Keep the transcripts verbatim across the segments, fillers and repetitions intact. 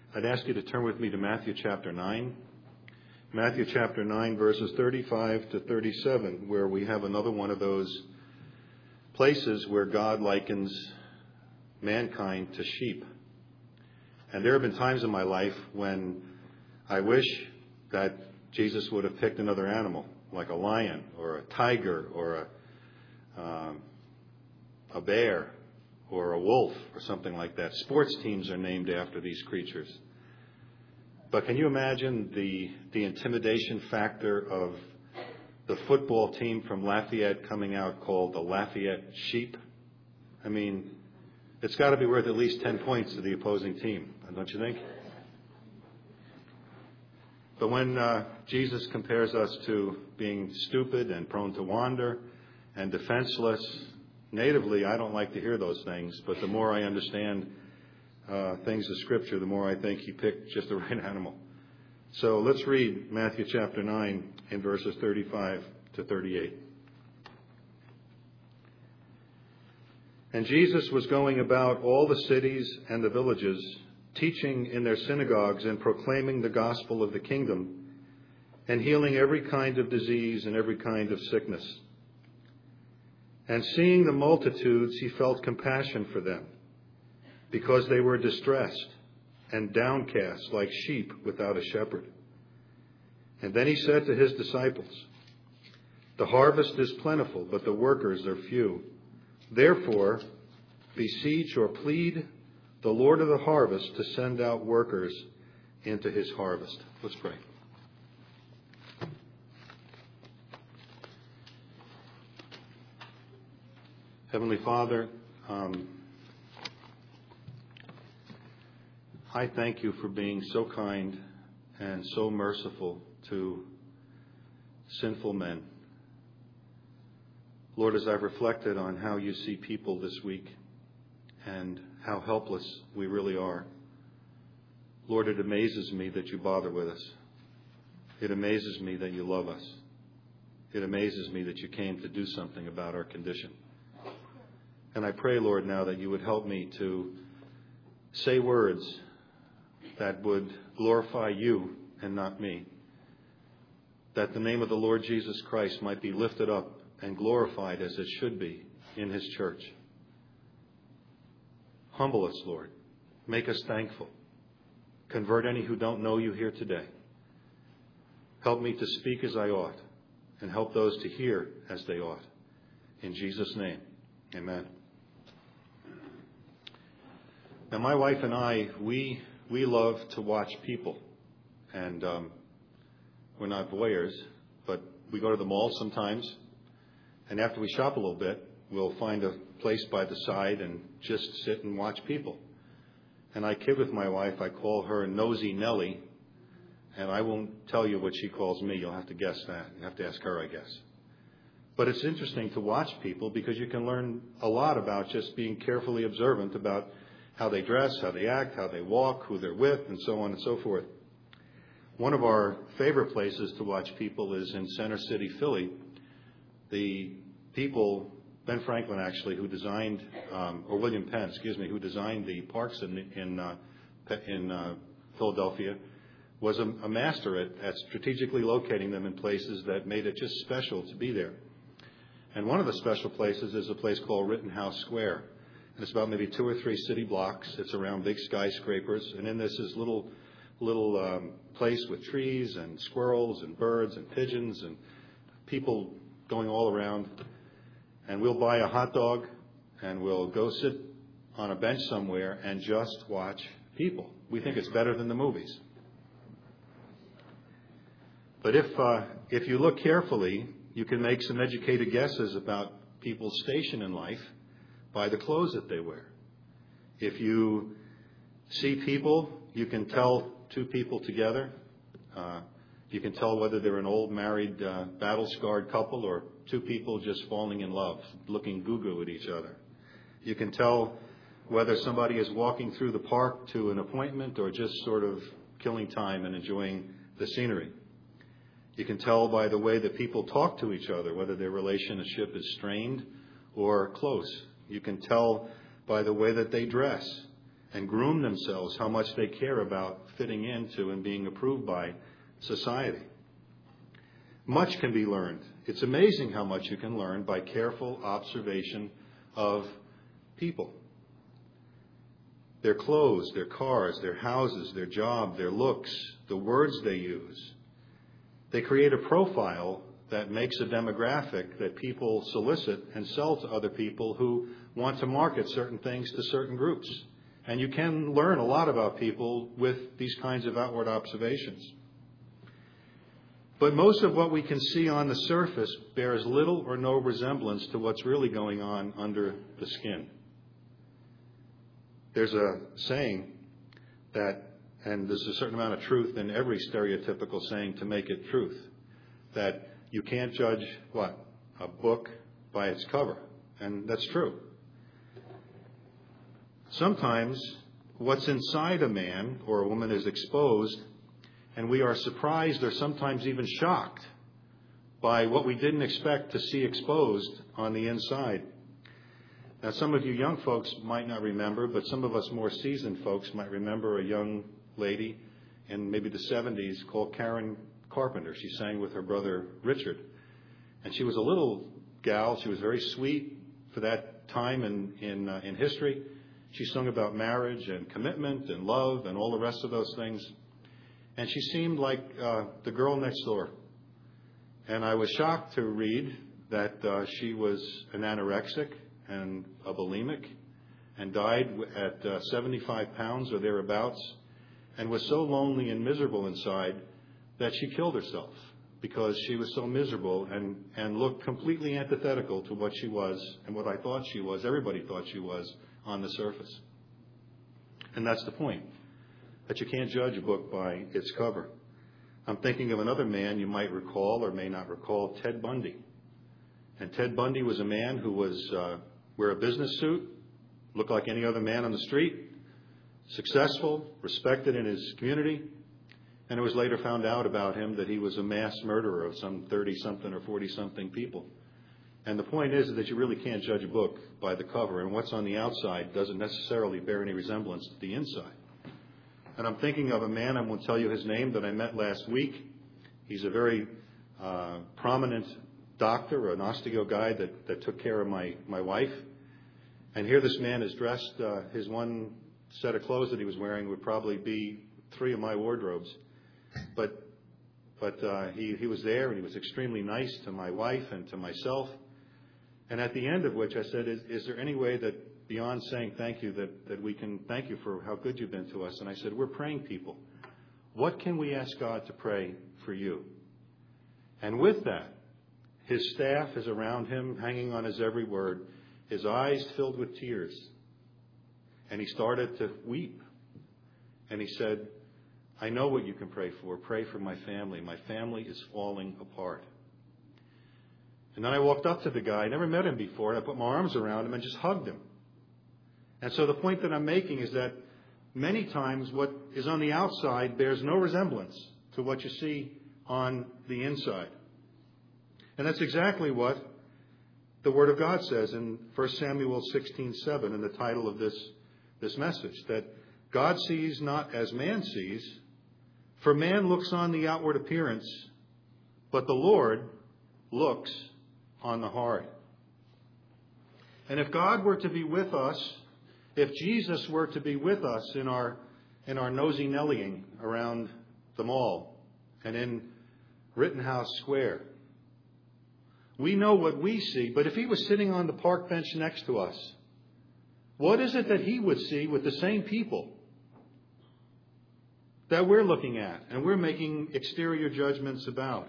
I'd ask you to turn with me to Matthew chapter nine. Matthew chapter nine, verses thirty-five to thirty-seven, where we have another one of those places where God likens mankind to sheep. And there have been times in my life when I wish that Jesus would have picked another animal, like a lion or a tiger or a, um, a bear or a wolf or something like that. Sports teams are named after these creatures. But can you imagine the the intimidation factor of the football team from Lafayette coming out called the Lafayette Sheep? I mean, it's got to be worth at least ten points to the opposing team, don't you think? But when uh, Jesus compares us to being stupid and prone to wander and defenseless, natively, I don't like to hear those things. But the more I understand uh, things of Scripture, the more I think he picked just the right animal. So let's read Matthew chapter nine in verses thirty-five to thirty-eight. And Jesus was going about all the cities and the villages, teaching in their synagogues and proclaiming the gospel of the kingdom, and healing every kind of disease and every kind of sickness. And seeing the multitudes, he felt compassion for them, because they were distressed and downcast like sheep without a shepherd. And then he said to his disciples, "The harvest is plentiful, but the workers are few. Therefore, beseech or plead the Lord of the harvest to send out workers into his harvest." Let's pray. Heavenly Father, um, I thank you for being so kind and so merciful to sinful men. Lord, as I've reflected on how you see people this week and how helpless we really are, Lord, it amazes me that you bother with us. It amazes me that you love us. It amazes me that you came to do something about our condition. And I pray, Lord, now that you would help me to say words that would glorify you and not me. That the name of the Lord Jesus Christ might be lifted up and glorified as it should be in his church. Humble us, Lord. Make us thankful. Convert any who don't know you here today. Help me to speak as I ought, and help those to hear as they ought. In Jesus' name, amen. Now, my wife and I, we we love to watch people. And um, we're not voyeurs, but we go to the mall sometimes. And after we shop a little bit, we'll find a place by the side and just sit and watch people. And I kid with my wife. I call her Nosy Nellie. And I won't tell you what she calls me. You'll have to guess that. You have to ask her, I guess. But it's interesting to watch people because you can learn a lot about just being carefully observant about how they dress, how they act, how they walk, who they're with, and so on and so forth. One of our favorite places to watch people is in Center City, Philly. The people, Ben Franklin actually, who designed, um, or William Penn, excuse me, who designed the parks in in, uh, in uh, Philadelphia, was a, a master at, at strategically locating them in places that made it just special to be there. And one of the special places is a place called Rittenhouse Square. And it's about maybe two or three city blocks. It's around big skyscrapers. And in this is little little um, place with trees and squirrels and birds and pigeons and people going all around. And we'll buy a hot dog and we'll go sit on a bench somewhere and just watch people. We think it's better than the movies. But if uh, if you look carefully, you can make some educated guesses about people's station in life by the clothes that they wear. If you see people, you can tell two people together. Uh, you can tell whether they're an old married uh, battle-scarred couple or two people just falling in love, looking goo-goo at each other. You can tell whether somebody is walking through the park to an appointment or just sort of killing time and enjoying the scenery. You can tell by the way that people talk to each other, whether their relationship is strained or close. You can tell by the way that they dress. and groom themselves, how much they care about fitting into and being approved by society. Much can be learned. It's amazing how much you can learn by careful observation of people. Their clothes, their cars, their houses, their job, their looks, the words they use. They create a profile that makes a demographic that people solicit and sell to other people who want to market certain things to certain groups. And you can learn a lot about people with these kinds of outward observations. But most of what we can see on the surface bears little or no resemblance to what's really going on under the skin. There's a saying that, and there's a certain amount of truth in every stereotypical saying to make it truth, that you can't judge, what, a book by its cover. And that's true. Sometimes what's inside a man or a woman is exposed, and we are surprised or sometimes even shocked by what we didn't expect to see exposed on the inside. Now, some of you young folks might not remember, but some of us more seasoned folks might remember a young lady in maybe the seventies called Karen Carpenter. She sang with her brother Richard. And she was a little gal. She was very sweet for that time in, in, uh, in history. She sung about marriage and commitment and love and all the rest of those things. And she seemed like uh, the girl next door. And I was shocked to read that uh, she was an anorexic and a bulimic and died at uh, seventy-five pounds or thereabouts and was so lonely and miserable inside that she killed herself because she was so miserable and, and looked completely antithetical to what she was and what I thought she was, everybody thought she was on the surface. And that's the point, that you can't judge a book by its cover. I'm thinking of another man you might recall or may not recall, Ted Bundy. And Ted Bundy was a man who was uh, wear a business suit, looked like any other man on the street, successful, respected in his community, and it was later found out about him that he was a mass murderer of some thirty-something or forty-something people. And the point is that you really can't judge a book by the cover, and what's on the outside doesn't necessarily bear any resemblance to the inside. And I'm thinking of a man, I won't tell you his name, that I met last week. He's a very uh, prominent doctor, an osteo guy that, that took care of my, my wife. And here this man is dressed, uh, his one set of clothes that he was wearing would probably be three of my wardrobes. But but uh, he, he was there and he was extremely nice to my wife and to myself. And at the end of which I said, is, is there any way that beyond saying thank you that, that we can thank you for how good you've been to us? And I said, we're praying people. What can we ask God to pray for you? And with that, his staff is around him, hanging on his every word, his eyes filled with tears. And he started to weep. And he said, I know what you can pray for. Pray for my family. My family is falling apart. And then I walked up to the guy. I never met him before. And I put my arms around him and just hugged him. And so the point that I'm making is that many times what is on the outside bears no resemblance to what you see on the inside. And that's exactly what the Word of God says in First Samuel sixteen seven in the title of this, this message, that God sees not as man sees, for man looks on the outward appearance, but the Lord looks on the heart. And if God were to be with us, if Jesus were to be with us in our in our nosy-nellying around the mall and in Rittenhouse Square, we know what we see, but if he was sitting on the park bench next to us, what is it that he would see with the same people that we're looking at and we're making exterior judgments about?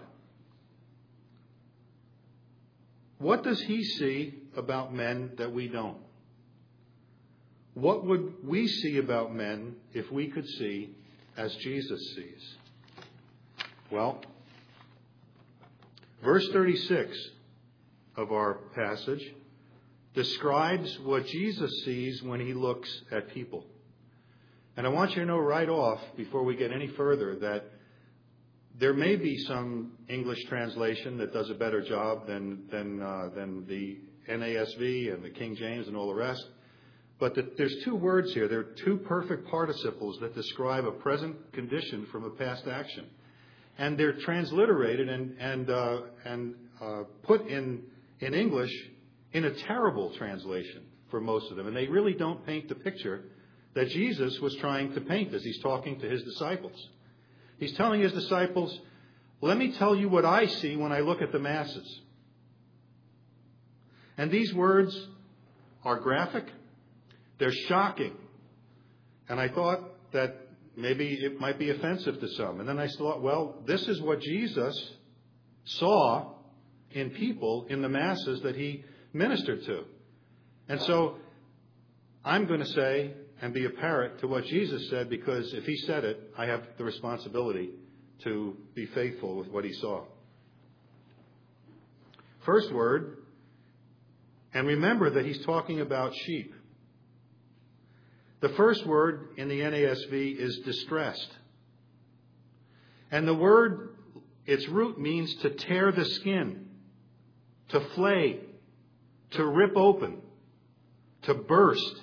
What does he see about men that we don't? What would we see about men if we could see as Jesus sees? Well, verse thirty-six of our passage describes what Jesus sees when he looks at people. And I want you to know right off, before we get any further, that there may be some English translation that does a better job than than uh, than the N A S V and the King James and all the rest. But the, there's two words here. There are two perfect participles that describe a present condition from a past action. And they're transliterated and, and, uh, and uh, put in, in English in a terrible translation for most of them. And they really don't paint the picture that Jesus was trying to paint as he's talking to his disciples. He's telling his disciples, let me tell you what I see when I look at the masses. And these words are graphic. They're shocking. And I thought that maybe it might be offensive to some. And then I thought, well, this is what Jesus saw in people, in the masses that he ministered to. And so I'm going to say and be a parrot to what Jesus said, because if he said it, I have the responsibility to be faithful with what he saw. First word, and remember that he's talking about sheep. The first word in the N A S V is distressed. And the word, its root means to tear the skin, to flay, to rip open, to burst.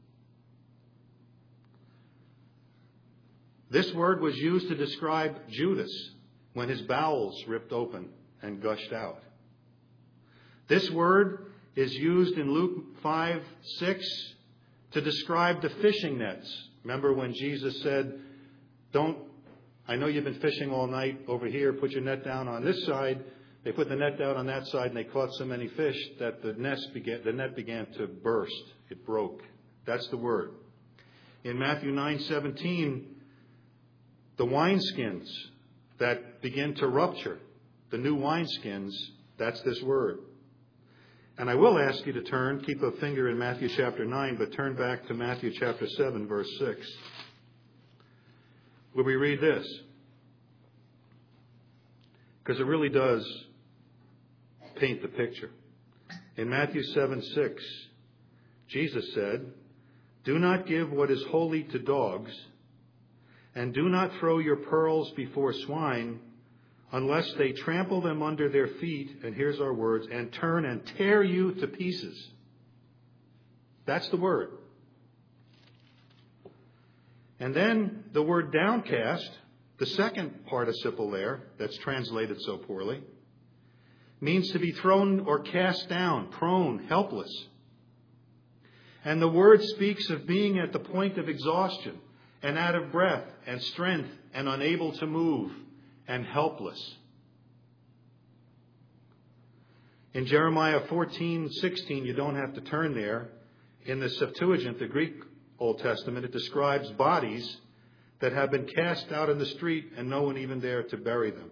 This word was used to describe Judas when his bowels ripped open and gushed out. This word is used in Luke five six to describe the fishing nets. Remember when Jesus said, don't, I know you've been fishing all night over here, put your net down on this side. They put the net down on that side and they caught so many fish that the, nest began, the net began to burst. It broke. That's the word. In Matthew nine seventeen, the wineskins that begin to rupture, the new wineskins, that's this word. And I will ask you to turn, keep a finger in Matthew chapter nine, but turn back to Matthew chapter seven, verse six, where we read this. Because it really does paint the picture. In Matthew seven six, Jesus said, do not give what is holy to dogs, and do not throw your pearls before swine, unless they trample them under their feet, and here's our words, and turn and tear you to pieces. That's the word. And then the word downcast, the second participle there that's translated so poorly, means to be thrown or cast down, prone, helpless. And the word speaks of being at the point of exhaustion and out of breath and strength and unable to move and helpless. In Jeremiah fourteen sixteen, you don't have to turn there. In the Septuagint, the Greek Old Testament, it describes bodies that have been cast out in the street and no one even there to bury them.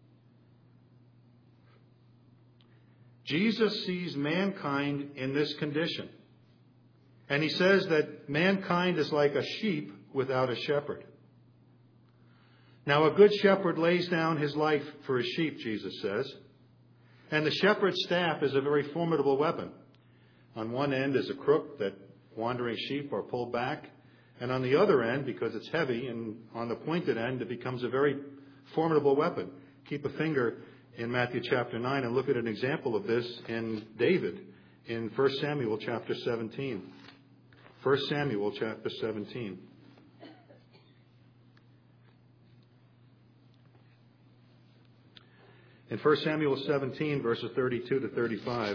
Jesus sees mankind in this condition. And he says that mankind is like a sheep without a shepherd. Now, a good shepherd lays down his life for his sheep, Jesus says. And the shepherd's staff is a very formidable weapon. On one end is a crook that wandering sheep are pulled back. And on the other end, because it's heavy, and on the pointed end, it becomes a very formidable weapon. Keep a finger in Matthew chapter nine and look at an example of this in David in First Samuel chapter seventeen. First Samuel chapter seventeen. In First Samuel seventeen, verses thirty-two to thirty-five,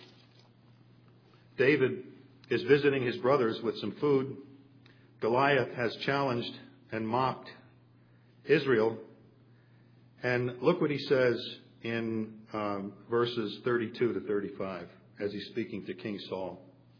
David is visiting his brothers with some food. Goliath has challenged and mocked Israel. And look what he says in um, verses thirty-two to thirty-five as he's speaking to King Saul.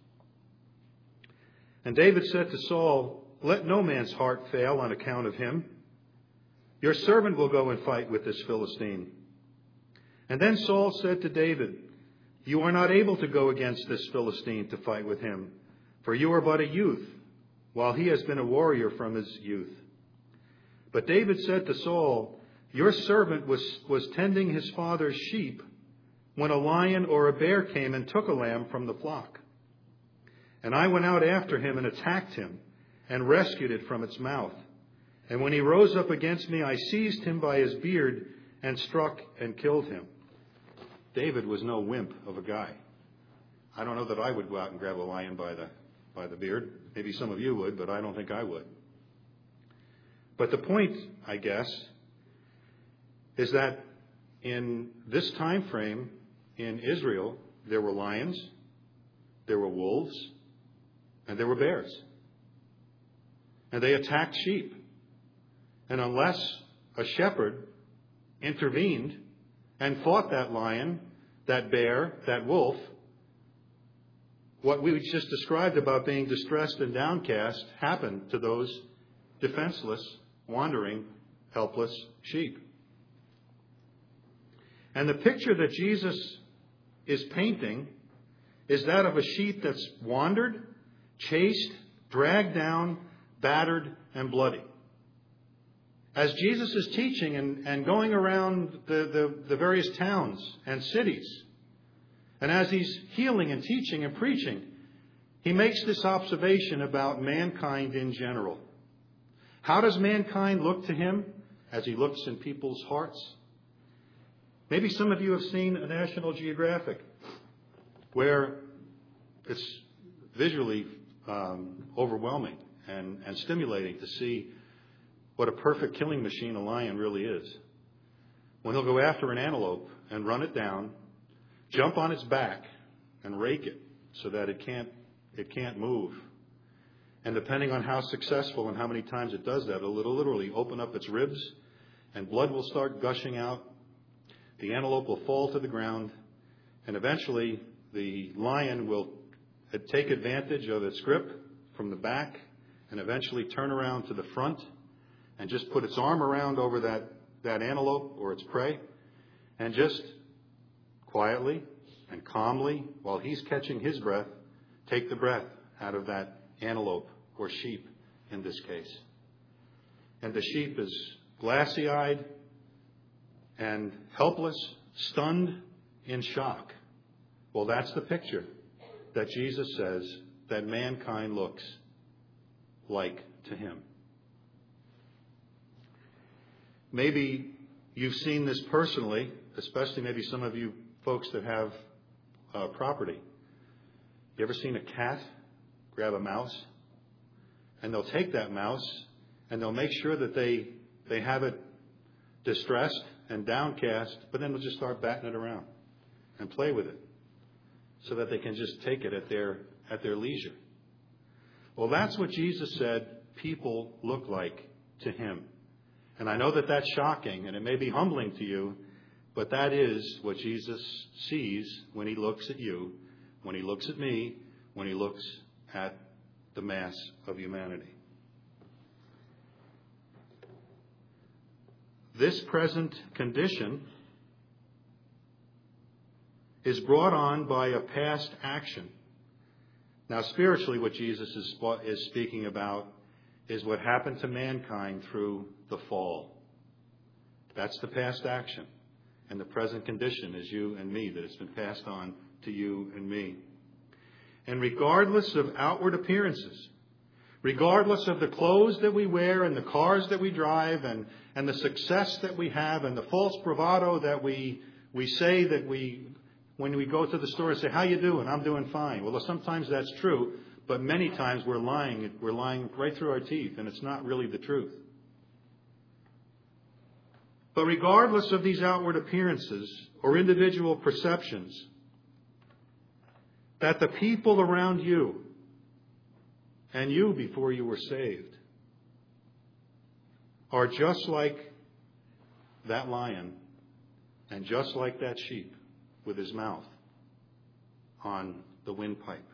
And David said to Saul, "Let no man's heart fail on account of him. Your servant will go and fight with this Philistine." And then Saul said to David, "You are not able to go against this Philistine to fight with him, for you are but a youth, while he has been a warrior from his youth." But David said to Saul, "Your servant was, was tending his father's sheep when a lion or a bear came and took a lamb from the flock. And I went out after him and attacked him and rescued it from its mouth. And when he rose up against me, I seized him by his beard and struck and killed him." David was no wimp of a guy. I don't know that I would go out and grab a lion by the by the beard. Maybe some of you would, but I don't think I would. But the point, I guess, is that in this time frame in Israel, there were lions, there were wolves, and there were bears. And they attacked sheep. And unless a shepherd intervened and fought that lion, that bear, that wolf, what we just described about being distressed and downcast happened to those defenseless, wandering, helpless sheep. And the picture that Jesus is painting is that of a sheep that's wandered, chased, dragged down, battered, and bloody. As Jesus is teaching and, and going around the, the, the various towns and cities, and as he's healing and teaching and preaching, he makes this observation about mankind in general. How does mankind look to him as he looks in people's hearts? Maybe some of you have seen a National Geographic where it's visually um, overwhelming and, and stimulating to see what a perfect killing machine a lion really is. When he'll go after an antelope and run it down, jump on its back and rake it so that it can't it can't move. And depending on how successful and how many times it does that, it'll literally open up its ribs and blood will start gushing out. The antelope will fall to the ground, and eventually the lion will take advantage of its grip from the back and eventually turn around to the front and just put its arm around over that, that antelope or its prey and just quietly and calmly, while he's catching his breath, take the breath out of that antelope or sheep in this case. And the sheep is glassy-eyed and helpless, stunned, in shock. Well, that's the picture that Jesus says that mankind looks like to him. Maybe you've seen this personally, especially maybe some of you folks that have uh, property. You ever seen a cat grab a mouse? And they'll take that mouse and they'll make sure that they, they have it distressed and downcast, but then they'll just start batting it around and play with it so that they can just take it at their, at their leisure. Well, that's what Jesus said people look like to him. And I know that that's shocking and it may be humbling to you, but that is what Jesus sees when he looks at you, when he looks at me, when he looks at the mass of humanity. This present condition is brought on by a past action. Now, spiritually, what Jesus is, is speaking about is what happened to mankind through the fall. That's the past action. And the present condition is you and me, that it's been passed on to you and me. And regardless of outward appearances, regardless of the clothes that we wear and the cars that we drive and, and the success that we have and the false bravado that we we say that we, when we go to the store and say, how you doing? I'm doing fine. Well, sometimes that's true, but many times we're lying. We're lying right through our teeth, and it's not really the truth. But regardless of these outward appearances or individual perceptions, that the people around you and you before you were saved are just like that lion and just like that sheep with his mouth on the windpipe.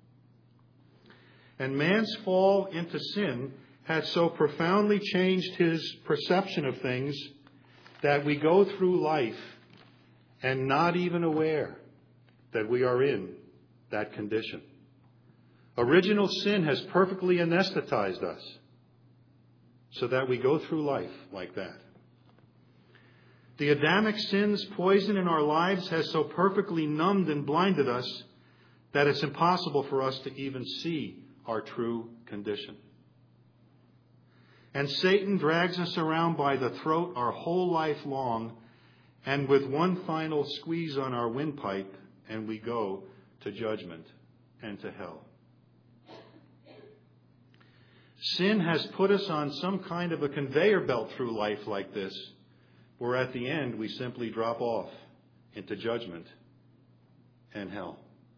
And man's fall into sin had so profoundly changed his perception of things that we go through life and not even aware that we are in that condition. Original sin has perfectly anesthetized us so that we go through life like that. The Adamic sin's poison in our lives has so perfectly numbed and blinded us that it's impossible for us to even see our true condition. And Satan drags us around by the throat our whole life long, and with one final squeeze on our windpipe, and we go to judgment and to hell. Sin has put us on some kind of a conveyor belt through life like this, where at the end we simply drop off into judgment and hell.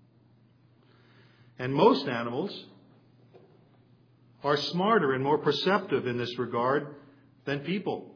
And most animals are smarter and more perceptive in this regard than people.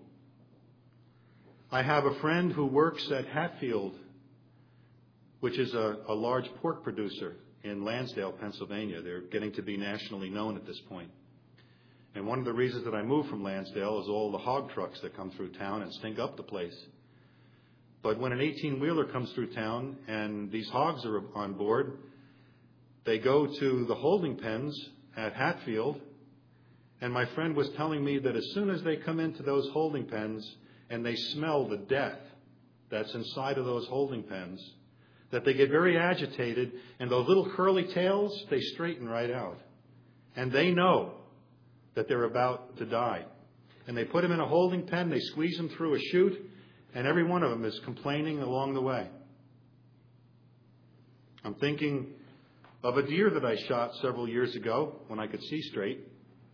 I have a friend who works at Hatfield, which is a, a large pork producer in Lansdale, Pennsylvania. They're getting to be nationally known at this point. And one of the reasons that I moved from Lansdale is all the hog trucks that come through town and stink up the place. But when an eighteen-wheeler comes through town and these hogs are on board, they go to the holding pens at Hatfield. And my friend was telling me that as soon as they come into those holding pens and they smell the death that's inside of those holding pens, that they get very agitated, and those little curly tails, they straighten right out. And they know that they're about to die. And they put them in a holding pen, they squeeze them through a chute, and every one of them is complaining along the way. I'm thinking of a deer that I shot several years ago when I could see straight.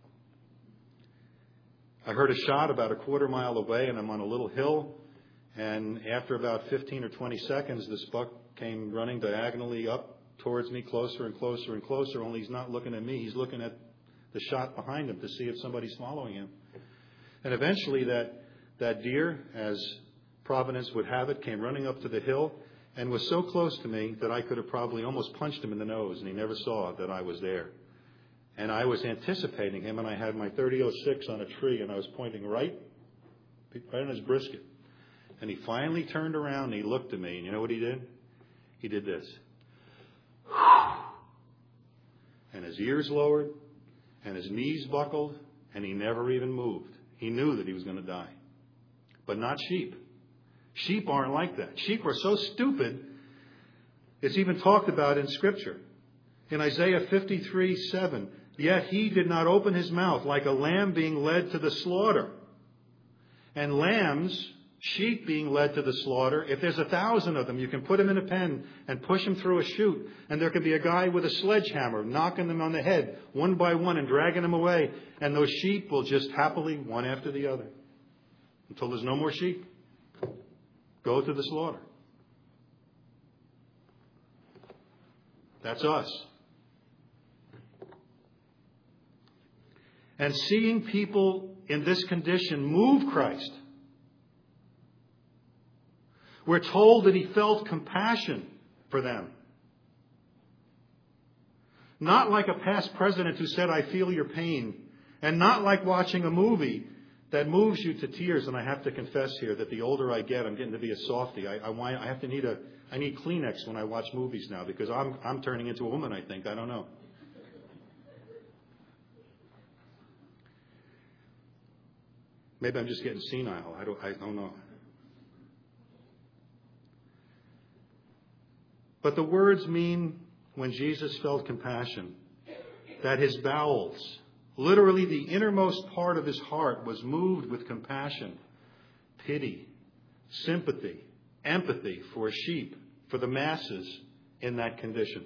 I heard a shot about a quarter mile away, and I'm on a little hill. And after about fifteen or twenty seconds, this buck came running diagonally up towards me, closer and closer and closer, only he's not looking at me. He's looking at the shot behind him to see if somebody's following him. And eventually that, that deer, as Providence would have it, came running up to the hill and was so close to me that I could have probably almost punched him in the nose, and he never saw that I was there. And I was anticipating him, and I had my thirty oh six on a tree, and I was pointing right, right on his brisket. And he finally turned around and he looked at me, and you know what he did? He did this. And his ears lowered, and his knees buckled, and he never even moved. He knew that he was going to die. But not sheep. Sheep aren't like that. Sheep are so stupid, it's even talked about in Scripture. In Isaiah fifty-three seven, yet he did not open his mouth, like a lamb being led to the slaughter. And lambs, sheep being led to the slaughter, if there's a thousand of them, you can put them in a pen and push them through a chute, and there could be a guy with a sledgehammer knocking them on the head one by one and dragging them away, and those sheep will just happily, one after the other, until there's no more sheep, go to the slaughter. That's us. And seeing people in this condition move Christ, we're told that he felt compassion for them. Not like a past president who said, I feel your pain. And not like watching a movie that moves you to tears. And I have to confess here that the older I get, I'm getting to be a softie. I, I, I have to need a, I need Kleenex when I watch movies now, because I'm, I'm turning into a woman, I think. I don't know. Maybe I'm just getting senile. I don't, I don't know. But the words mean, when Jesus felt compassion, that his bowels, literally the innermost part of his heart, was moved with compassion, pity, sympathy, empathy for sheep, for the masses in that condition.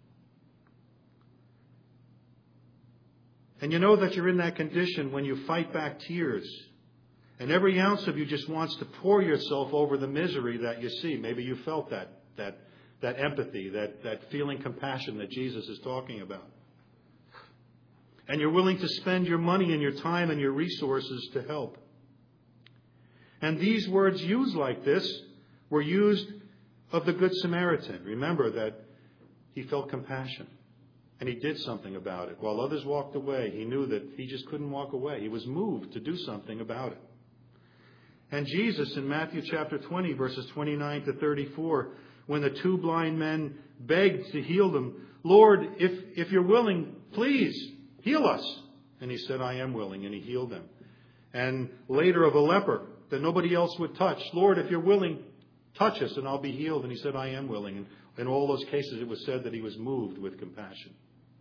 And you know that you're in that condition when you fight back tears. And every ounce of you just wants to pour yourself over the misery that you see. Maybe you felt that, that, that empathy, that, that feeling compassion that Jesus is talking about. And you're willing to spend your money and your time and your resources to help. And these words used like this were used of the Good Samaritan. Remember that he felt compassion. And he did something about it. While others walked away, he knew that he just couldn't walk away. He was moved to do something about it. And Jesus in Matthew chapter twenty, verses twenty-nine to thirty-four, when the two blind men begged to heal them, Lord, if, if you're willing, please heal us. And he said, I am willing, and he healed them. And later of a leper that nobody else would touch, Lord, if you're willing, touch us and I'll be healed. And he said, I am willing. And in all those cases, it was said that he was moved with compassion.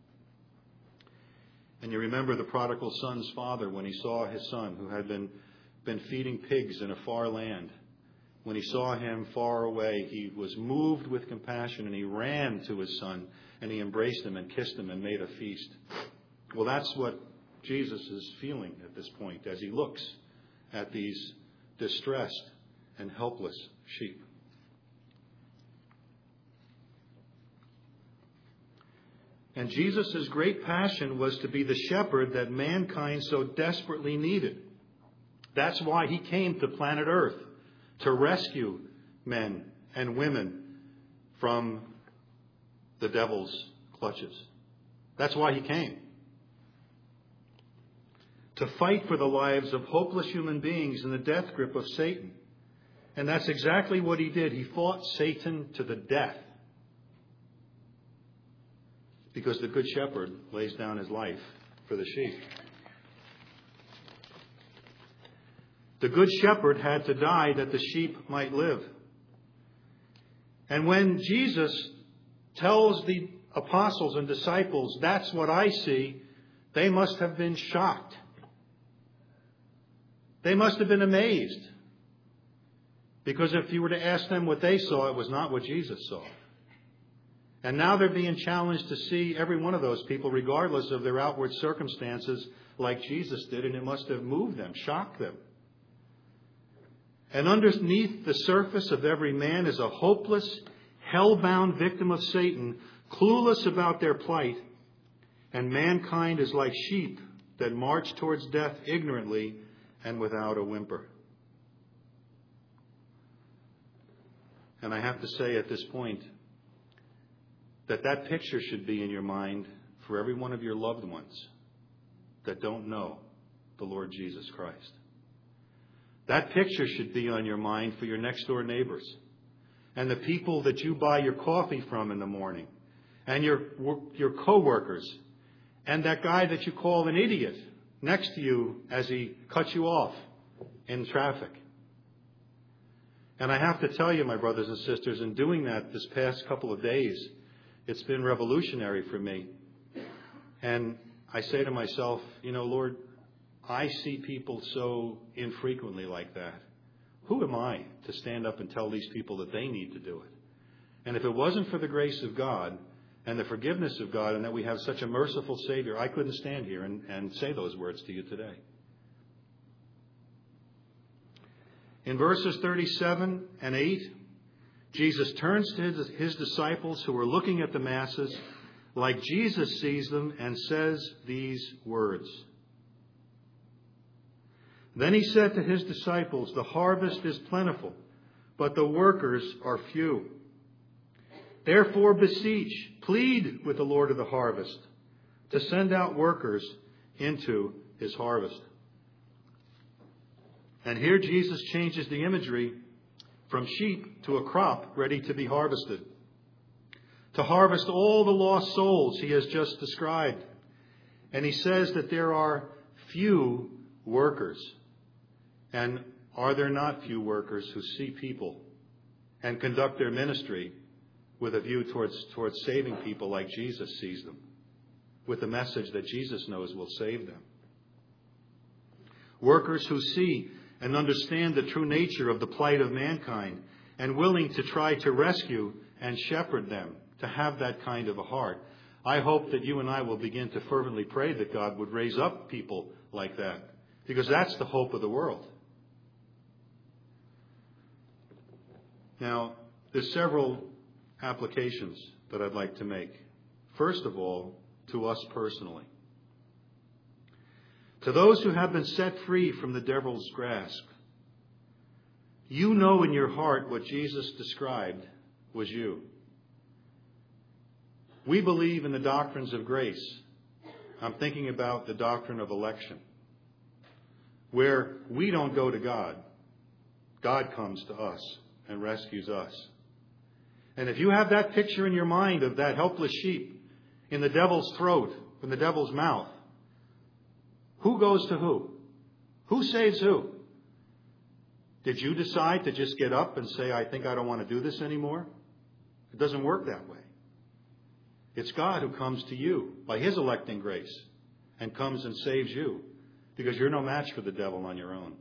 And you remember the prodigal son's father when he saw his son who had been, been feeding pigs in a far land. When he saw him far away, he was moved with compassion, and he ran to his son and he embraced him and kissed him and made a feast. Well, that's what Jesus is feeling at this point as he looks at these distressed and helpless sheep. And Jesus' great passion was to be the shepherd that mankind so desperately needed. That's why he came to planet Earth, to rescue men and women from the devil's clutches. That's why he came. To fight for the lives of hopeless human beings in the death grip of Satan. And that's exactly what he did. He fought Satan to the death. Because the Good Shepherd lays down his life for the sheep. The Good Shepherd had to die that the sheep might live. And when Jesus tells the apostles and disciples, that's what I see, they must have been shocked. They must have been amazed. Because if you were to ask them what they saw, it was not what Jesus saw. And now they're being challenged to see every one of those people, regardless of their outward circumstances, like Jesus did, and it must have moved them, shocked them. And underneath the surface of every man is a hopeless, hell-bound victim of Satan, clueless about their plight, and mankind is like sheep that march towards death ignorantly and without a whimper. And I have to say at this point that that picture should be in your mind for every one of your loved ones that don't know the Lord Jesus Christ. That picture should be on your mind for your next door neighbors and the people that you buy your coffee from in the morning and your, your co-workers and that guy that you call an idiot next to you as he cuts you off in traffic. And I have to tell you, my brothers and sisters, in doing that this past couple of days, it's been revolutionary for me. And I say to myself, you know, Lord, I see people so infrequently like that. Who am I to stand up and tell these people that they need to do it? And if it wasn't for the grace of God and the forgiveness of God and that we have such a merciful Savior, I couldn't stand here and, and say those words to you today. In verses thirty-seven and eight, Jesus turns to his, his disciples who are looking at the masses like Jesus sees them and says these words. Then he said to his disciples, the harvest is plentiful, but the workers are few. Therefore beseech, plead with the Lord of the harvest to send out workers into his harvest. And here Jesus changes the imagery from sheep to a crop ready to be harvested. To harvest all the lost souls he has just described. And he says that there are few workers. And are there not few workers who see people and conduct their ministry with a view towards, towards saving people like Jesus sees them, with the message that Jesus knows will save them? Workers who see and understand the true nature of the plight of mankind and willing to try to rescue and shepherd them, to have that kind of a heart. I hope that you and I will begin to fervently pray that God would raise up people like that, because that's the hope of the world. Now, there's several applications that I'd like to make. First of all, to us personally. To those who have been set free from the devil's grasp, you know in your heart what Jesus described was you. We believe in the doctrines of grace. I'm thinking about the doctrine of election, where we don't go to God. God comes to us and rescues us. And if you have that picture in your mind of that helpless sheep in the devil's throat, in the devil's mouth, who goes to who? Who saves who? Did you decide to just get up and say, I think I don't want to do this anymore? It doesn't work that way. It's God who comes to you by his electing grace and comes and saves you, because you're no match for the devil on your own.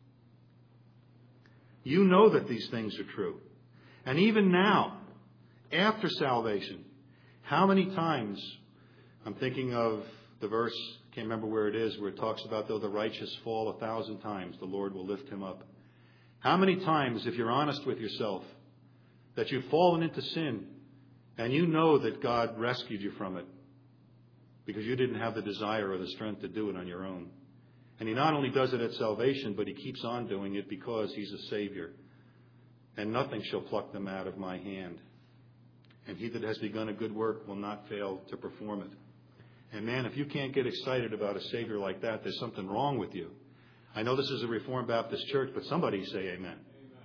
You know that these things are true. And even now, after salvation, how many times, I'm thinking of the verse can't remember where it is, where it talks about though the righteous fall a thousand times, the Lord will lift him up. How many times, if you're honest with yourself, that you've fallen into sin and you know that God rescued you from it because you didn't have the desire or the strength to do it on your own. And he not only does it at salvation, but he keeps on doing it because he's a Savior. And nothing shall pluck them out of my hand. And he that has begun a good work will not fail to perform it. And man, if you can't get excited about a Savior like that, there's something wrong with you. I know this is a Reformed Baptist church, but somebody say amen.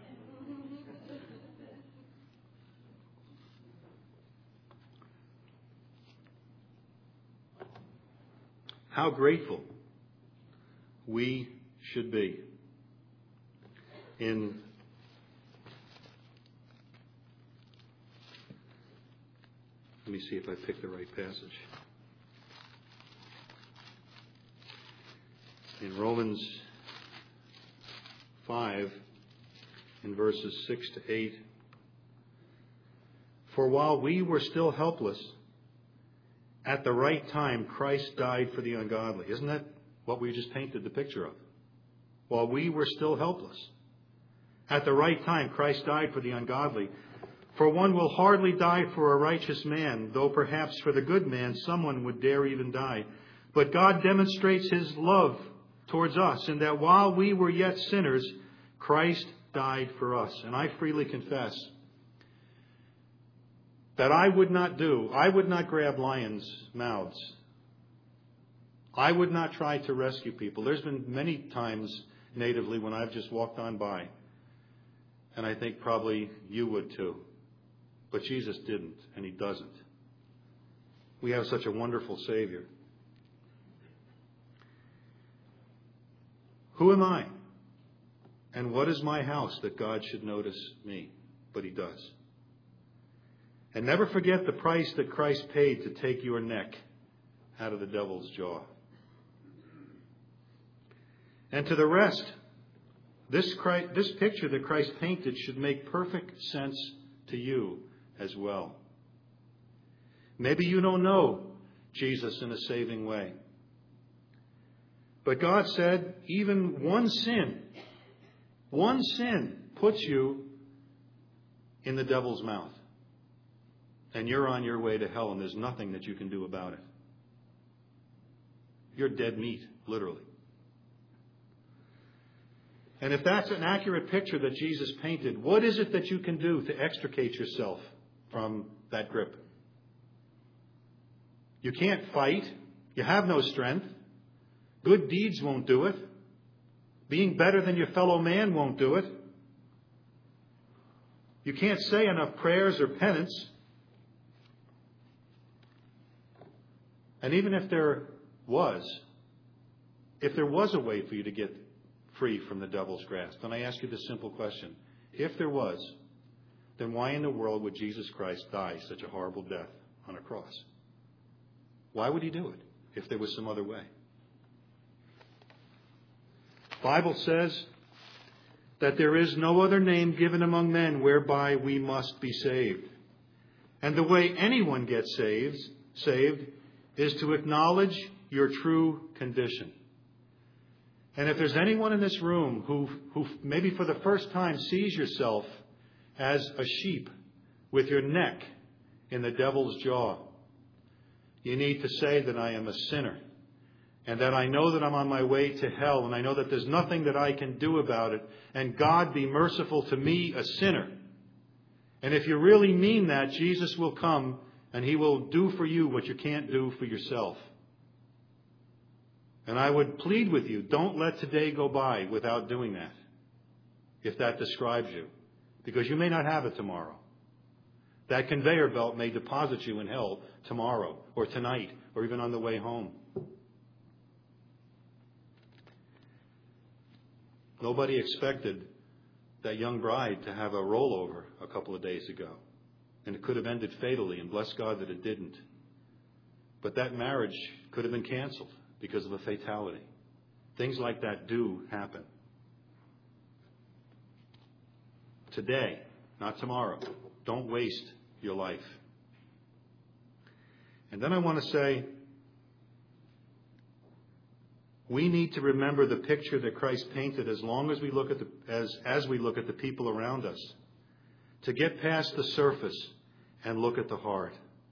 How grateful we should be. In let me see if I pick the right passage. In Romans five, in verses six to eight, for while we were still helpless, at the right time Christ died for the ungodly. Isn't that what we just painted the picture of? While we were still helpless, at the right time Christ died for the ungodly. For one will hardly die for a righteous man, though perhaps for the good man someone would dare even die. But God demonstrates his love towards us, in that while we were yet sinners, Christ died for us. And I freely confess that I would not do, I would not grab lions' mouths. I would not try to rescue people. There's been many times natively when I've just walked on by, and I think probably you would too. But Jesus didn't, and he doesn't. We have such a wonderful Savior. Who am I? And what is my house that God should notice me? But he does. And never forget the price that Christ paid to take your neck out of the devil's jaw. And to the rest, this, Christ, this picture that Christ painted should make perfect sense to you as well. Maybe you don't know Jesus in a saving way. But God said even one sin, one sin puts you in the devil's mouth. And you're on your way to hell, and there's nothing that you can do about it. You're dead meat, literally. And if that's an accurate picture that Jesus painted, what is it that you can do to extricate yourself from that grip? You can't fight. You have no strength. Good deeds won't do it. Being better than your fellow man won't do it. You can't say enough prayers or penance. And even if there was, if there was a way for you to get free from the devil's grasp, then I ask you this simple question. If there was, then why in the world would Jesus Christ die such a horrible death on a cross? Why would he do it if there was some other way? The Bible says that there is no other name given among men whereby we must be saved. And the way anyone gets saved, saved is to acknowledge your true condition. And if there's anyone in this room who, who maybe for the first time sees yourself as a sheep with your neck in the devil's jaw, you need to say that I am a sinner and that I know that I'm on my way to hell, and I know that there's nothing that I can do about it, and God be merciful to me, a sinner. And if you really mean that, Jesus will come and he will do for you what you can't do for yourself. And I would plead with you, don't let today go by without doing that, if that describes you. Because you may not have it tomorrow. That conveyor belt may deposit you in hell tomorrow or tonight or even on the way home. Nobody expected that young bride to have a rollover a couple of days ago. And it could have ended fatally, and bless God that it didn't. But that marriage could have been canceled because of a fatality. Things like that do happen. Today, not tomorrow. Don't waste your life. And then I want to say we need to remember the picture that Christ painted as long as we look at the, as, as we look at the people around us. To get past the surface and look at the heart.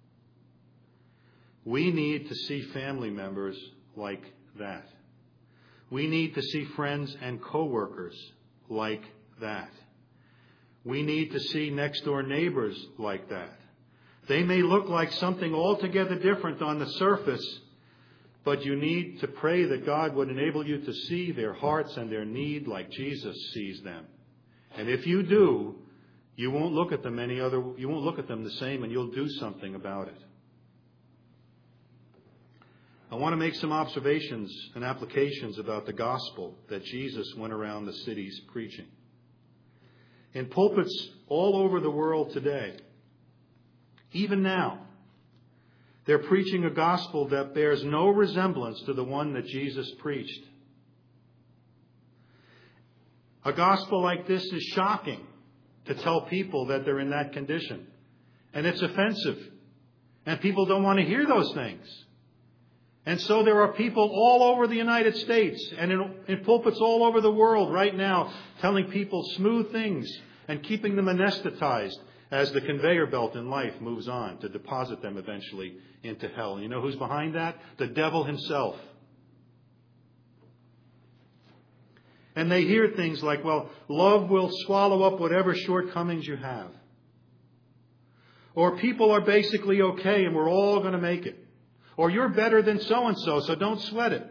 We need to see family members like that. We need to see friends and co-workers like that. We need to see next door neighbors like that. They may look like something altogether different on the surface, but you need to pray that God would enable you to see their hearts and their need like Jesus sees them. And if you do, you won't look at them any other, you won't look at them the same, and you'll do something about it. I want to make some observations and applications about the gospel that Jesus went around the cities preaching. In pulpits all over the world today, even now, they're preaching a gospel that bears no resemblance to the one that Jesus preached. A gospel like this is shocking to tell people that they're in that condition. And it's offensive. And people don't want to hear those things. And so there are people all over the United States and in, in pulpits all over the world right now telling people smooth things and keeping them anesthetized as the conveyor belt in life moves on to deposit them eventually into hell. And you know who's behind that? The devil himself. And they hear things like, well, love will swallow up whatever shortcomings you have. Or people are basically okay and we're all going to make it. Or you're better than so-and-so, so don't sweat it.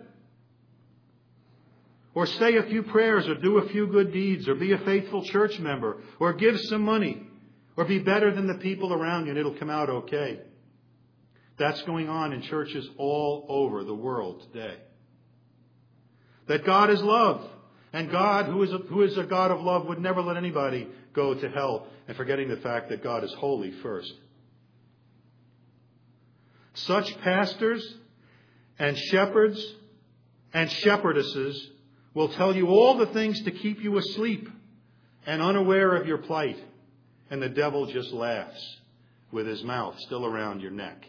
Or say a few prayers, or do a few good deeds, or be a faithful church member, or give some money, or be better than the people around you and it'll come out okay. That's going on in churches all over the world today. That God is love. And God, who is a, who is a God of love, would never let anybody go to hell, and forgetting the fact that God is holy first. Such pastors and shepherds and shepherdesses will tell you all the things to keep you asleep and unaware of your plight. And the devil just laughs with his mouth still around your neck.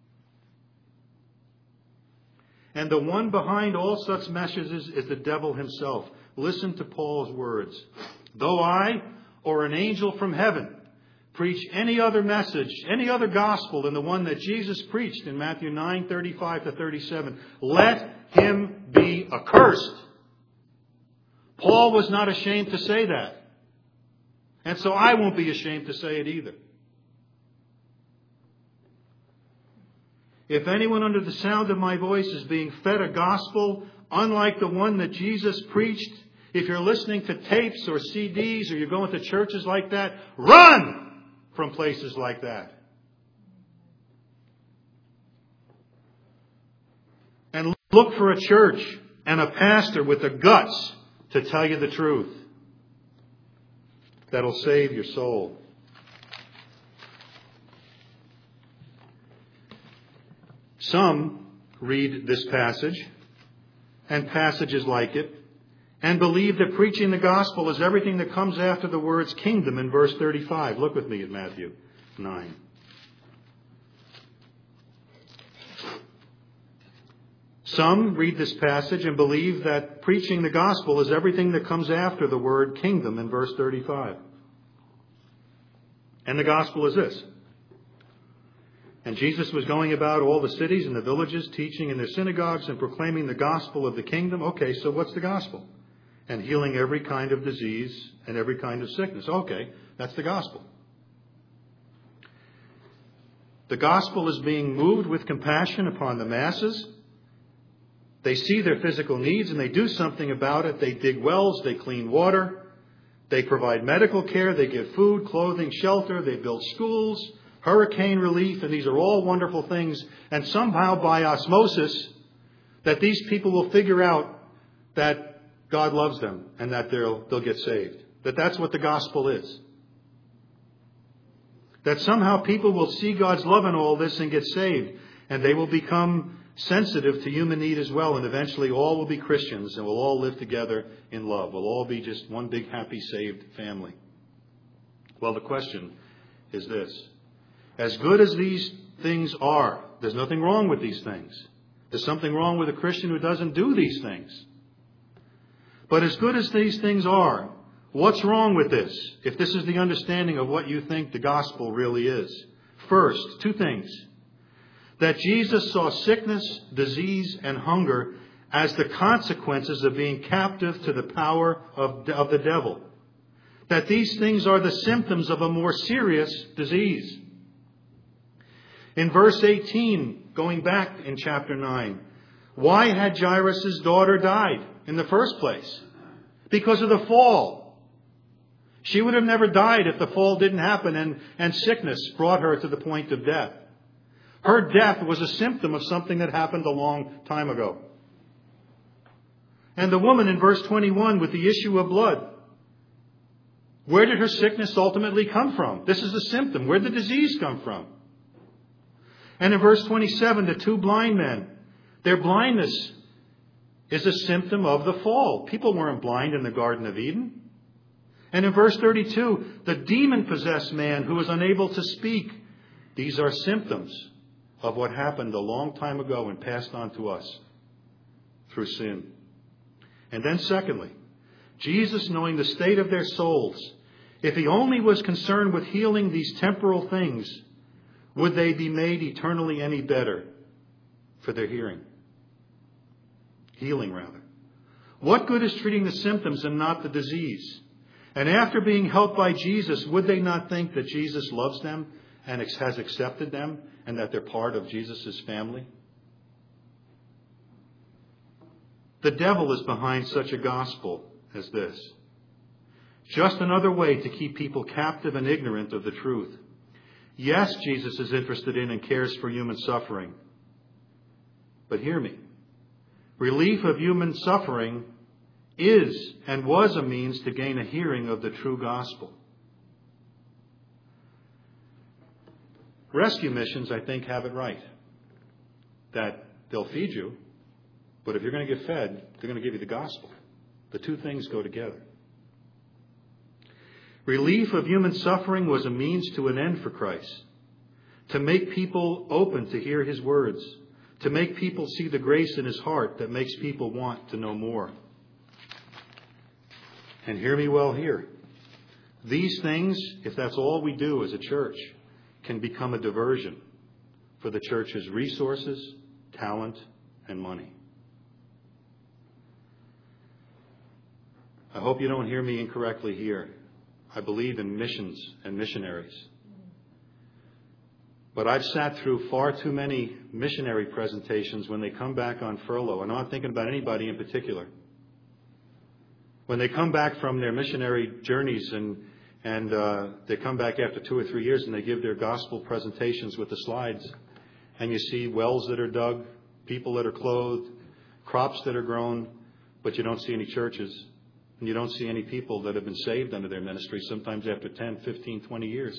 And the one behind all such messages is the devil himself. Listen to Paul's words. Though I, or an angel from heaven, preach any other message, any other gospel than the one that Jesus preached in Matthew nine, thirty-five to thirty-seven, let him be accursed. Paul was not ashamed to say that. And so I won't be ashamed to say it either. If anyone under the sound of my voice is being fed a gospel unlike the one that Jesus preached, if you're listening to tapes or C Ds or you're going to churches like that, run from places like that. And look for a church and a pastor with the guts to tell you the truth. That'll save your soul. Some read this passage and passages like it and believe that preaching the gospel is everything that comes after the words kingdom in verse thirty-five. Look with me at Matthew nine. Some read this passage and believe that preaching the gospel is everything that comes after the word kingdom in verse thirty-five. And the gospel is this. And Jesus was going about all the cities and the villages, teaching in their synagogues and proclaiming the gospel of the kingdom. Okay, so what's the gospel? And healing every kind of disease and every kind of sickness. Okay, that's the gospel. The gospel is being moved with compassion upon the masses. They see their physical needs and they do something about it. They dig wells, they clean water, they provide medical care, they give food, clothing, shelter, they build schools, hurricane relief, and these are all wonderful things. And somehow by osmosis, that these people will figure out that God loves them and that they'll, they'll get saved. That that's what the gospel is. That somehow people will see God's love in all this and get saved. And they will become sensitive to human need as well. And eventually all will be Christians and we'll all live together in love. We'll all be just one big happy saved family. Well, the question is this. As good as these things are, there's nothing wrong with these things. There's something wrong with a Christian who doesn't do these things. But as good as these things are, what's wrong with this, if this is the understanding of what you think the gospel really is? First, two things. That Jesus saw sickness, disease, and hunger as the consequences of being captive to the power of, of the devil. That these things are the symptoms of a more serious disease. In verse eighteen, going back in chapter nine, why had Jairus' daughter died in the first place? Because of the fall. She would have never died if the fall didn't happen and, and sickness brought her to the point of death. Her death was a symptom of something that happened a long time ago. And the woman in verse twenty-one with the issue of blood, where did her sickness ultimately come from? This is a symptom. Where did the disease come from? And in verse twenty-seven, the two blind men, their blindness is a symptom of the fall. People weren't blind in the Garden of Eden. And in verse thirty-two, the demon-possessed man who was unable to speak. These are symptoms of what happened a long time ago and passed on to us through sin. And then secondly, Jesus, knowing the state of their souls, if he only was concerned with healing these temporal things, would they be made eternally any better for their hearing? Healing, rather. What good is treating the symptoms and not the disease? And after being helped by Jesus, would they not think that Jesus loves them and has accepted them and that they're part of Jesus' family? The devil is behind such a gospel as this. Just another way to keep people captive and ignorant of the truth. Yes, Jesus is interested in and cares for human suffering. But hear me. Relief of human suffering is and was a means to gain a hearing of the true gospel. Rescue missions, I think, have it right. That they'll feed you, but if you're going to get fed, they're going to give you the gospel. The two things go together. Relief of human suffering was a means to an end for Christ. To make people open to hear his words. To make people see the grace in his heart that makes people want to know more. And hear me well here. These things, if that's all we do as a church, can become a diversion for the church's resources, talent, and money. I hope you don't hear me incorrectly here. I believe in missions and missionaries. But I've sat through far too many missionary presentations when they come back on furlough. And I'm not thinking about anybody in particular. When they come back from their missionary journeys and and uh, they come back after two or three years and they give their gospel presentations with the slides. And you see wells that are dug, people that are clothed, crops that are grown, but you don't see any churches. And you don't see any people that have been saved under their ministry, sometimes after ten, fifteen, twenty years.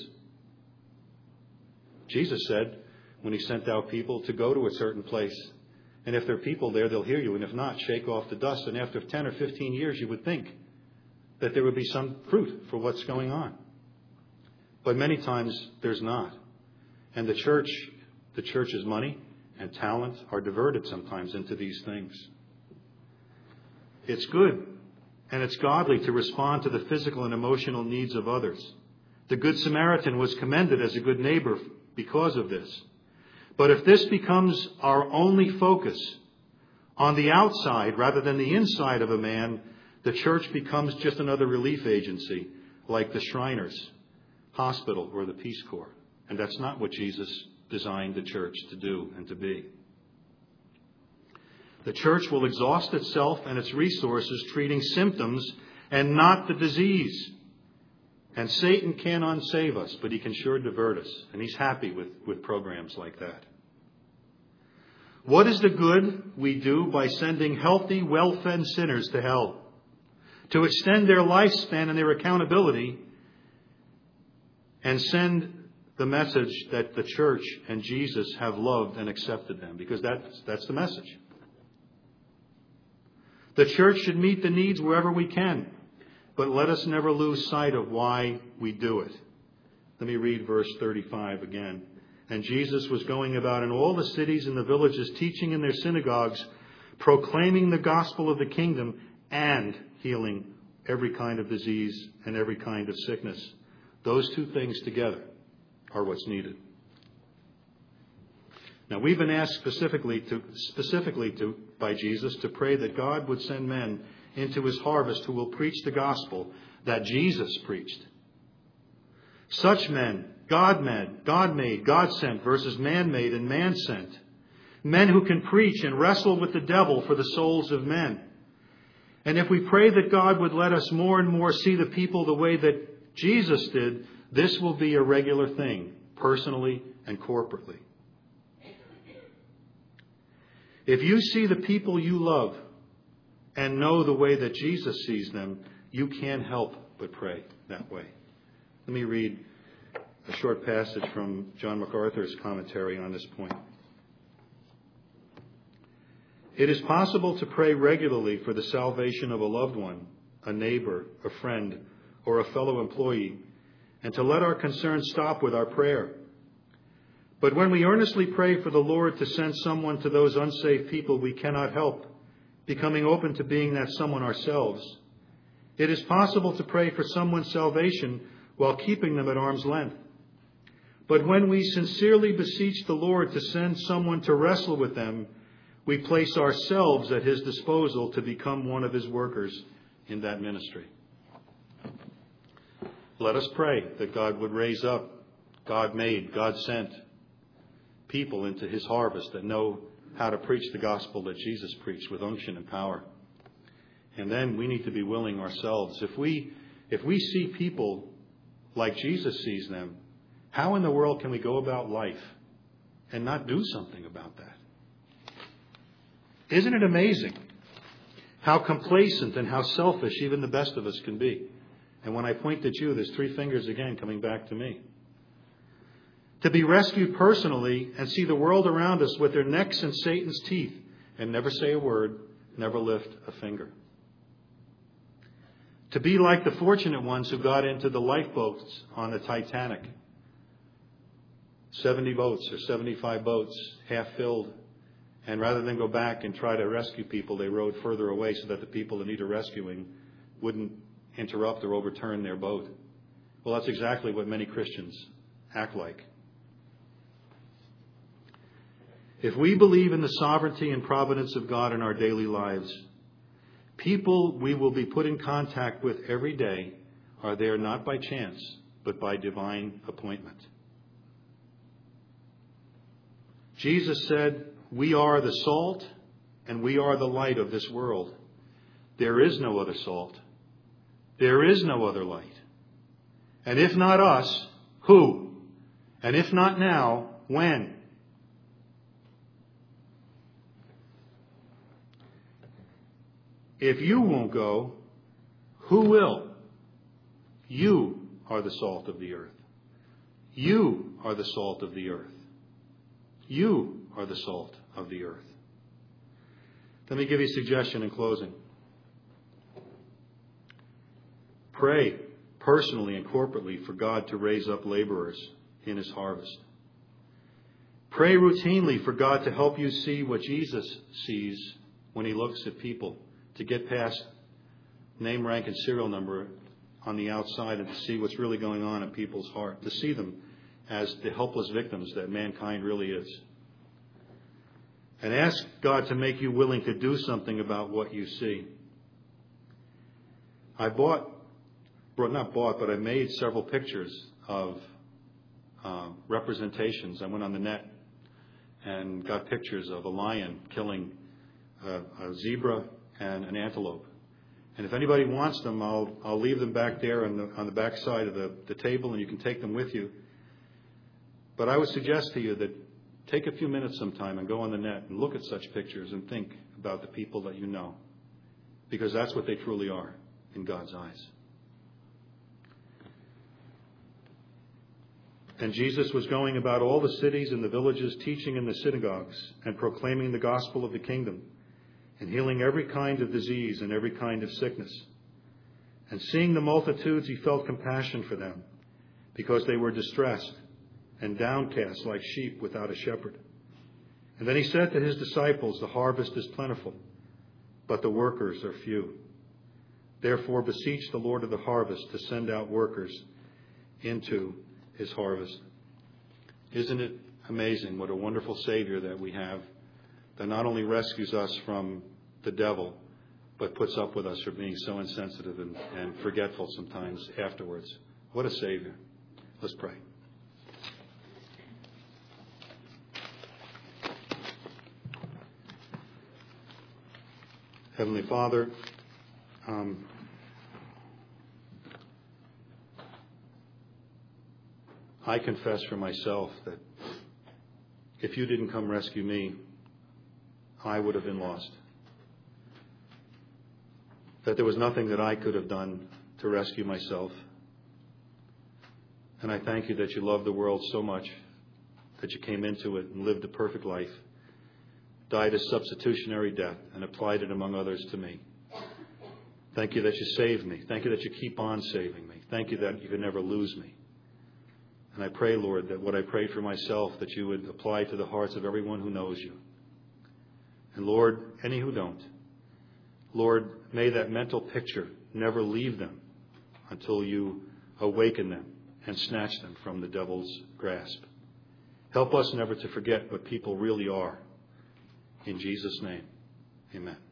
Jesus said, when he sent out people, to go to a certain place. And if there are people there, they'll hear you. And if not, shake off the dust. And after ten or fifteen years, you would think that there would be some fruit for what's going on. But many times, there's not. And the church, the church's money and talent are diverted sometimes into these things. It's good. And it's godly to respond to the physical and emotional needs of others. The Good Samaritan was commended as a good neighbor because of this. But if this becomes our only focus on the outside rather than the inside of a man, the church becomes just another relief agency like the Shriners Hospital or the Peace Corps. And that's not what Jesus designed the church to do and to be. The church will exhaust itself and its resources treating symptoms and not the disease. And Satan can unsave us, but he can sure divert us. And he's happy with, with programs like that. What is the good we do by sending healthy, well-fed sinners to hell? To extend their lifespan and their accountability and send the message that the church and Jesus have loved and accepted them. Because that's, that's the message. The church should meet the needs wherever we can, but let us never lose sight of why we do it. Let me read verse thirty-five again. And Jesus was going about in all the cities and the villages, teaching in their synagogues, proclaiming the gospel of the kingdom, and healing every kind of disease and every kind of sickness. Those two things together are what's needed. Now, we've been asked specifically to, specifically to, by Jesus to pray that God would send men into his harvest who will preach the gospel that Jesus preached. Such men, God-made, God-made, God-sent versus man-made and man-sent. Men who can preach and wrestle with the devil for the souls of men. And if we pray that God would let us more and more see the people the way that Jesus did, this will be a regular thing, personally and corporately. If you see the people you love and know the way that Jesus sees them, you can't help but pray that way. Let me read a short passage from John MacArthur's commentary on this point. It is possible to pray regularly for the salvation of a loved one, a neighbor, a friend, or a fellow employee, and to let our concerns stop with our prayer. But when we earnestly pray for the Lord to send someone to those unsafe people, we cannot help becoming open to being that someone ourselves. It is possible to pray for someone's salvation while keeping them at arm's length. But when we sincerely beseech the Lord to send someone to wrestle with them, we place ourselves at his disposal to become one of his workers in that ministry. Let us pray that God would raise up God-made, God-sent people into his harvest that know how to preach the gospel that Jesus preached with unction and power. And then we need to be willing ourselves. If we, if we see people like Jesus sees them, how in the world can we go about life and not do something about that? Isn't it amazing how complacent and how selfish even the best of us can be? And when I point at you, there's three fingers again coming back to me. To be rescued personally and see the world around us with their necks in Satan's teeth and never say a word, never lift a finger. To be like the fortunate ones who got into the lifeboats on the Titanic. seventy boats or seventy-five boats, half filled. And rather than go back and try to rescue people, they rowed further away so that the people that needed rescuing wouldn't interrupt or overturn their boat. Well, that's exactly what many Christians act like. If we believe in the sovereignty and providence of God in our daily lives, people we will be put in contact with every day are there not by chance, but by divine appointment. Jesus said, "We are the salt and we are the light of this world. There is no other salt. There is no other light. And if not us, who? And if not now, when?" If you won't go, who will? You are the salt of the earth. You are the salt of the earth. You are the salt of the earth. Let me give you a suggestion in closing. Pray personally and corporately for God to raise up laborers in his harvest. Pray routinely for God to help you see what Jesus sees when he looks at people, to get past name, rank, and serial number on the outside and to see what's really going on in people's heart, to see them as the helpless victims that mankind really is. And ask God to make you willing to do something about what you see. I bought, not bought, but I made several pictures of uh, representations. I went on the net and got pictures of a lion killing a, a zebra and an antelope. And if anybody wants them, I'll I'll leave them back there on the on the back side of the, the table, and you can take them with you. But I would suggest to you that take a few minutes sometime and go on the net and look at such pictures and think about the people that you know, because that's what they truly are in God's eyes. And Jesus was going about all the cities and the villages, teaching in the synagogues and proclaiming the gospel of the kingdom, and healing every kind of disease and every kind of sickness. And seeing the multitudes, he felt compassion for them, because they were distressed, and downcast like sheep without a shepherd. And then he said to his disciples, the harvest is plentiful, but the workers are few. Therefore beseech the Lord of the harvest to send out workers into his harvest. Isn't it amazing what a wonderful Savior that we have, that not only rescues us from the devil, but puts up with us for being so insensitive and, and forgetful sometimes afterwards. What a Savior. Let's pray. Heavenly Father, um, I confess for myself that if you didn't come rescue me, I would have been lost. That there was nothing that I could have done to rescue myself. And I thank you that you love the world so much that you came into it and lived a perfect life, died a substitutionary death, and applied it, among others, to me. Thank you that you saved me. Thank you that you keep on saving me. Thank you that you can never lose me. And I pray, Lord, that what I prayed for myself, that you would apply to the hearts of everyone who knows you. And Lord, any who don't, Lord, may that mental picture never leave them until you awaken them and snatch them from the devil's grasp. Help us never to forget what people really are. In Jesus' name, amen.